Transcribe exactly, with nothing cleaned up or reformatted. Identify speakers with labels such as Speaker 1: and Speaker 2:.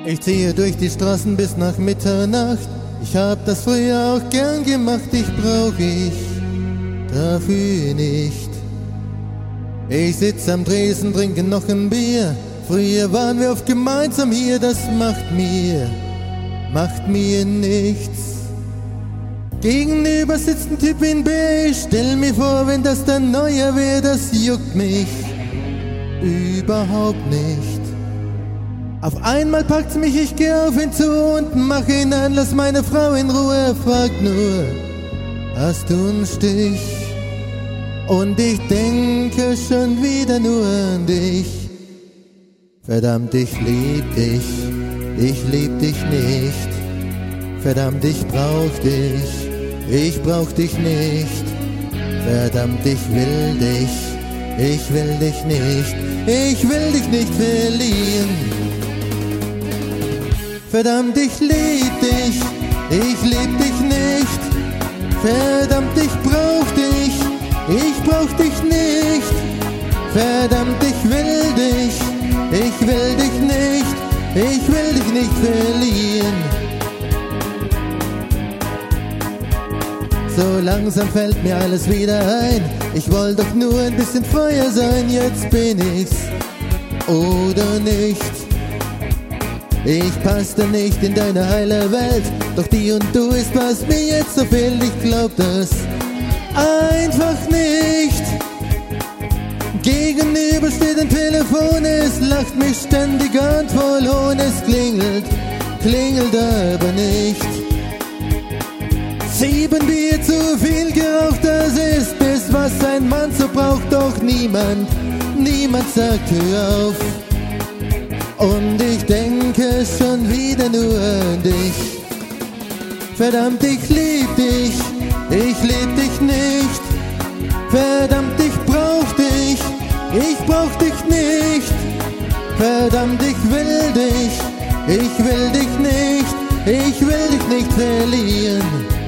Speaker 1: Ich ziehe durch die Straßen bis nach Mitternacht. Ich hab das früher auch gern gemacht, dich brauch ich dafür nicht. Ich sitz am Tresen, trinke noch ein Bier. Früher waren wir oft gemeinsam hier, das macht mir, macht mir nichts. Gegenüber sitzt ein Typ in beige. Stell mir vor, wenn das dann neuer wär, das juckt mich überhaupt nicht. Auf einmal packt's mich, ich geh auf ihn zu und mach ihn an, lass meine Frau in Ruhe, fragt nur, hast du einen Stich? Und ich denke schon wieder nur an dich. Verdammt, ich lieb dich, ich lieb dich nicht. Verdammt, ich brauch dich, ich brauch dich nicht. Verdammt, ich will dich, ich will dich nicht. Ich will dich nicht verlieren. Verdammt, ich lieb dich, ich lieb dich nicht. Verdammt, ich brauch dich, ich brauch dich nicht. Verdammt, ich will dich, ich will dich nicht. Ich will dich nicht verlieren. So langsam fällt mir alles wieder ein. Ich wollte doch nur ein bisschen Feuer sein. Jetzt bin ich's oder nicht. Ich passte nicht in deine heile Welt, doch die und du ist, was mir jetzt so fehlt. Ich glaub das einfach nicht. Gegenüber steht ein Telefon, es lacht mich ständig an, voll Hohn. Es klingelt, klingelt aber nicht. Sieben Bier zu viel geraucht, das ist es, was ein Mann so braucht. Doch niemand, niemand sagt hör auf. Und ich denke schon wieder nur an dich. Verdammt, ich lieb dich, ich lieb dich nicht. Verdammt, ich brauch dich, ich brauch dich nicht. Verdammt, ich will dich, ich will dich nicht. Ich will dich nicht verlieren.